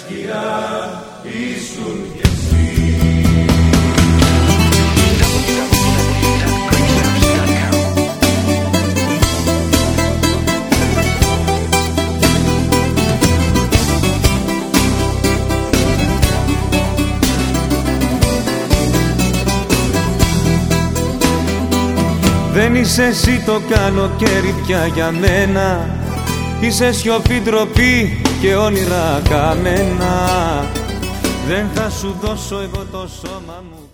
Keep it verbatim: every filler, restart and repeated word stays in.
σκιά ήσουν κι εσύ. Δεν είσαι εσύ το καλοκαίρι πια για μένα. Είσαι σιωπή, ντροπή και όνειρα καμένα. Δεν θα σου δώσω εγώ το σώμα μου.